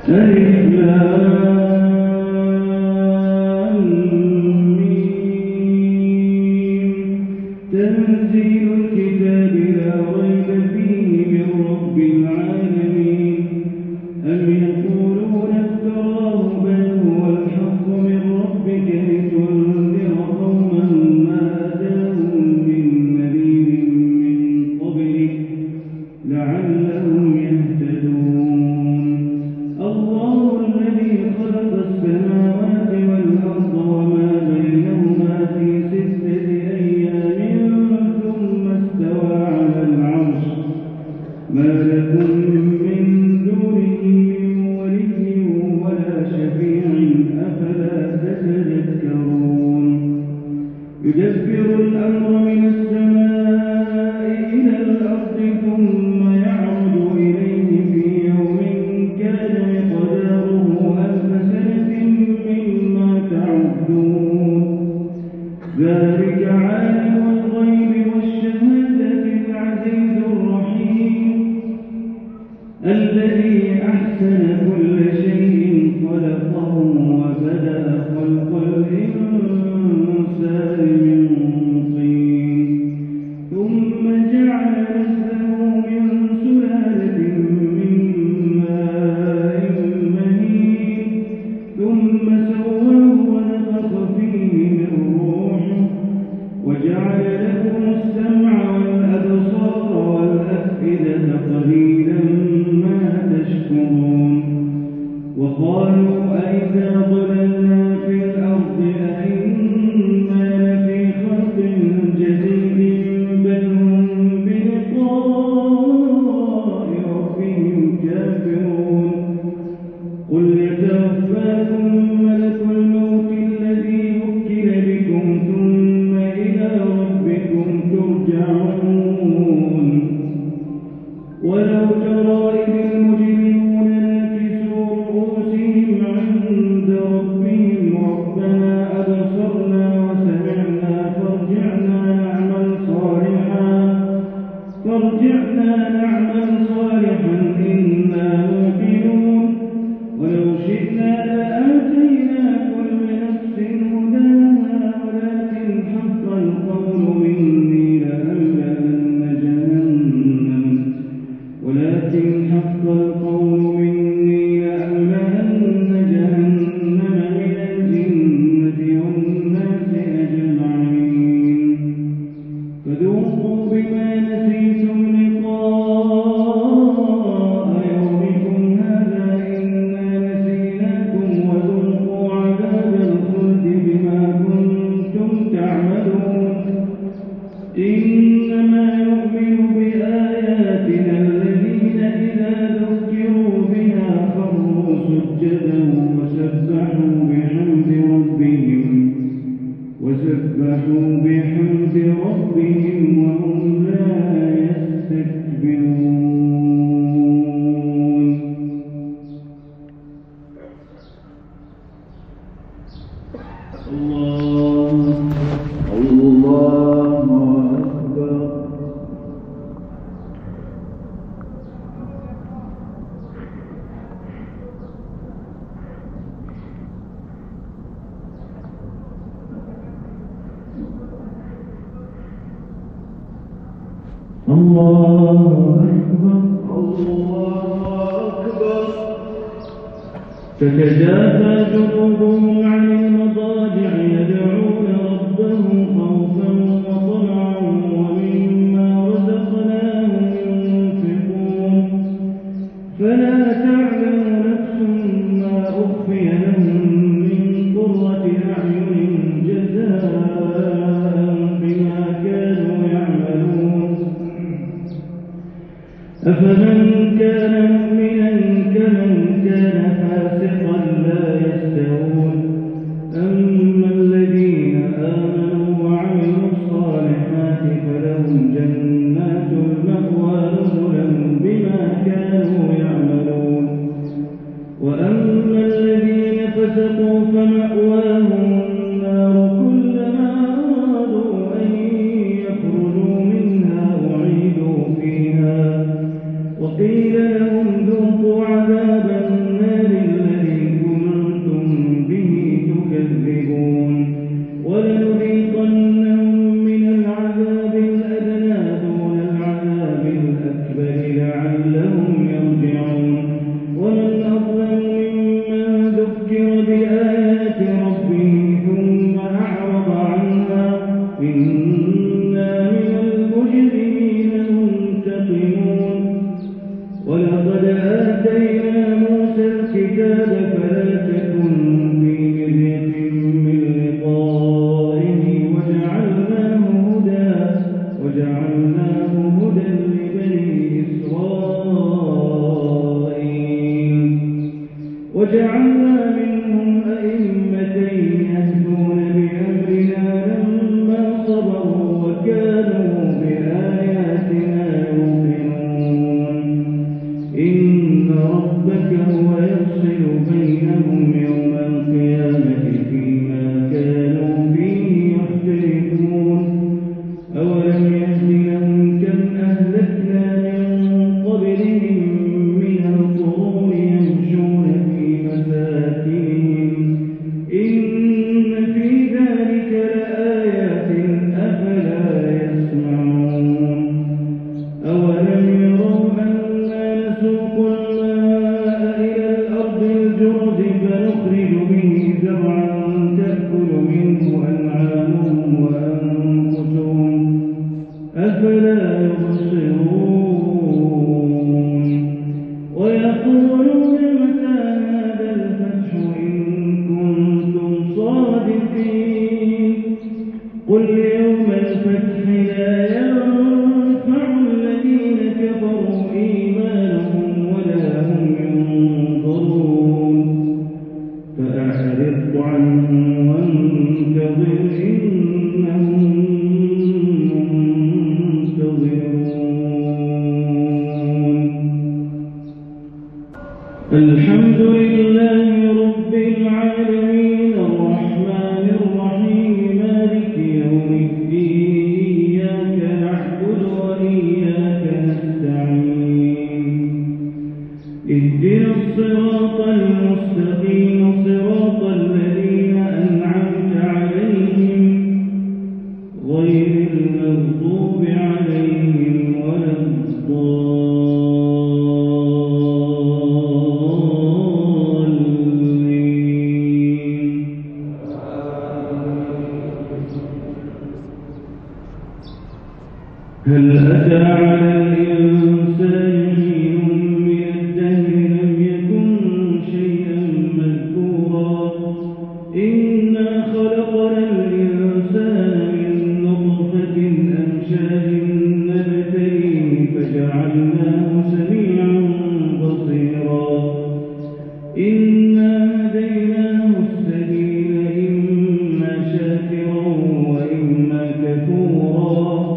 ألف لام تنزيل الكتاب لا ريب فيه من رب العالمين أم يقولون افتراه بل هو الحق من ربك لتنذر قوما ما أتاهم من نذير من قبلك لعلهم يهتدون الله الذي خلق السماوات والأرض وما بينهما في 6 أيام ثم استوى على العرش ما لكم من دونه من ولي ولا شفيع أفلا تتذكرون يدبر الأمر من السماء إلى الأرض ثم يعرج إليه في يوم كان مقداره 1000 سنة مما تعدون ذلك عالم الغيب والشهادة العزيز الرحيم الذي أحسن كل شيء خلقه وبدأ خلق الإنسان من طين ثم جعل نسله من سلالة من ماء مهين ثم سواه ونفخ فيه من روحه وجعل لكم السمع والأبصار والأفئدة قليلا ما تشكرون وقالوا أئذا ضللنا في الأرض أئنا لفي خلق جديد بل هم بلقاء ربهم كافرون قل يتوفاكم ملك الموت الذي وكل بكم ثم إلى ربكم ترجعون ولو ترى إذ المجرمون ناكسوا رؤوسهم عند ربهم ربنا أبصرنا وسمعنا فارجعنا نعمل صالحا إنا موقنون ولو شئنا لآتينا كل نفس هداها ولكن حق القول مني لأملأن جهنم من الجنة والناس أجمعين فذوقوا بما نسيتم لقاء يومكم هذا إنا نسيناكم وذوقوا عذاب الخلد بما كنتم تعملون إنما يؤمن بآياتنا الذين إذا ذكروا بها خروا سجدا وسبحوا بحمد ربهم وهم لا يستكبرون الله أكبر تتجافى جنوبهم عن المضاجع يدعون ربهم خوفا وطمعا ومما رزقناهم ينفقون فلا تعلم نفس ما أخفي لهم من قرة أعين جزاء بما كانوا يعملون أفمن كان مؤمنا كمن كان فاسقا لا يستوون أما الذين آمنوا وعملوا الصالحات فلهم جنات المأوى نزلا بما كانوا يعملون وأما الذين فسقوا فمأواهم النار كلما أرادوا أن يخرجوا منها أعيدوا فيها وقيل وجعلنا منهم أئمة يهدون بأمرنا لما صبروا وكانوا بآياتنا يوقنون إن ربك هو يفصل بينهم يوم القيامة فيما كانوا فيه يختلفون أولم يهد لهم كم أهلكنا من قبلهم من القرون يمشون في مساكنهم إن في ذلك لآيات أفلا يسمعون أولم يروا أنا نسوق الماء إلى الأرض الجرز فنخرج به زرعا تأكل منه أنعامهم وأنفسهم أفلا يبصرون ويقولون متى هذا الفتح إن كنتم صادقين قل يوم الفتح لا ينفع الذين كفروا إيمانهم ولا هم ينظرون فأعرض عنهم وانتظر إنهم الحمد لله رب العالمين الرحمن الرحيم مالك يوم الدين إياك نعبد وإياك نستعين اهدنا الصراط المستقيم صراط الذين أنعمت عليهم غير المغضوب عليهم ولا الضالين هل أتى على الإنسان حين من الدهر لم يكن شيئا مذكورا إنا خلقنا الإنسان من نطفة أمشاج نبتليه فجعلناه سميعا بصيرا إنا هديناه السبيل إما شاكرا وإما كفورا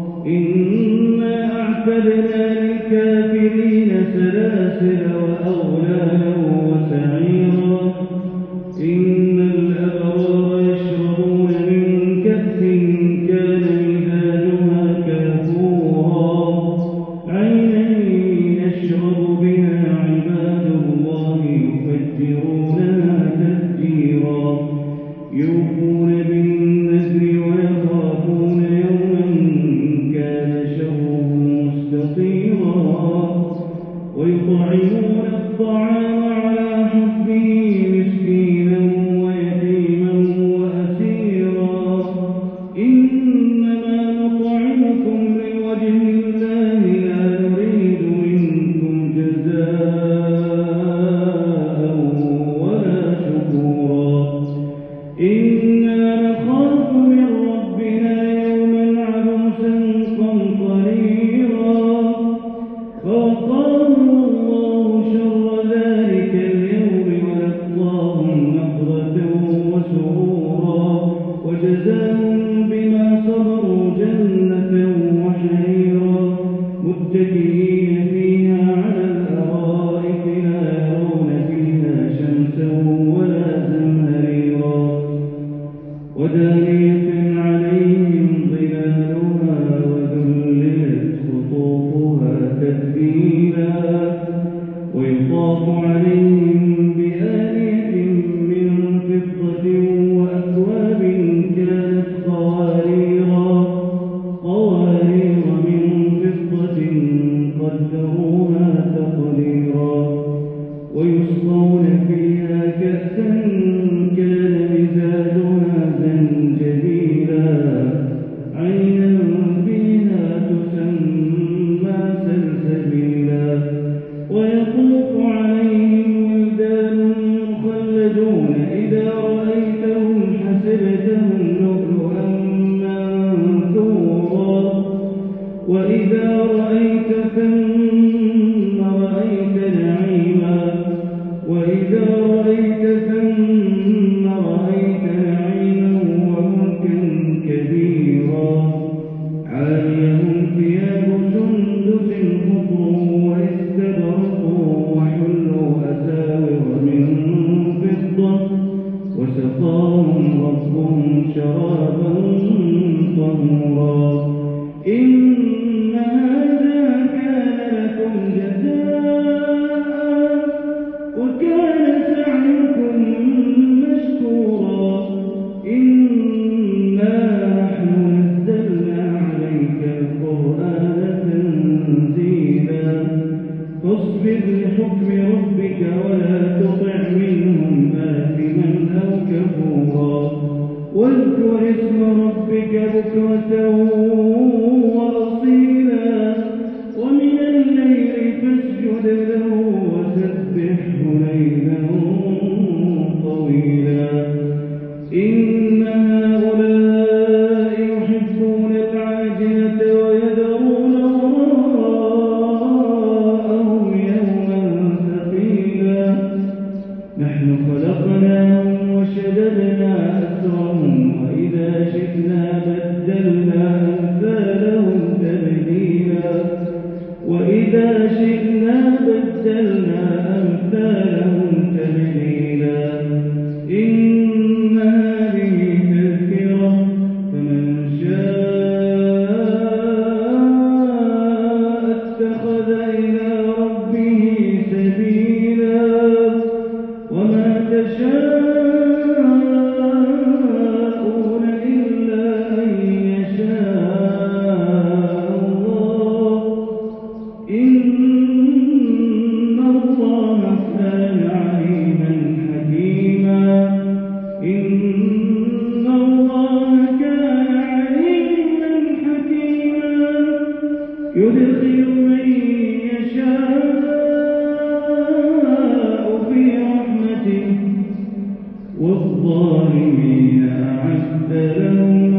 إنا أعتدنا للكافرين سلاسل وأغلالا وسعيرا إن الأبرار يشربون من كأس كان مزاجها كافورا عينا يشرب بها عباد الله يفجرونها تفجيرا يوفون بالنذر ويخافون يوما كان شره مستطيرا ويطعمون الطعام على حبه مسكينا ويتيما وأسيرا إنما نطعمكم لوجه الله لا نريد منكم جزاء ولا شكورا إنا نخاف من ربنا يوما عبوسا قمطريرا فوقاهم الله شر ذلك اليوم ولقاهم نضرة وسرورا وجزاهم بما صبروا جنة وحريرا متكئين فيها على الأرائك لا يرون فيها شمسا ولا زمهريرا ودانية عليهم ظلالها وذللت خطوطها تذليلا ويطاف عليهم بآنية من فضة وأكواب كانت قوارير من فضة قدروها تقديرا ويسقون فيها كأسا كان مزاجها زنجبيلا عينا فيها تسمى سلسبيلا ويطوف عليهم ولدان مخلدون إذا رأيتهم حسبتهم لؤلؤا منثورا وإذا رأيت ثم رأيت نعيما وإذا نحن خلقناهم وشددنا أسرهم وإذا شئنا بدلنا أمثالهم تبديلا إن هذه تذكرة فمن شاء اتخذ إلى ربه سبيلا وما تشاءون إلا أن يشاء الله إن الله كان عليما حكيما يدخل من يشاء في رحمته والظالمين أعد لهم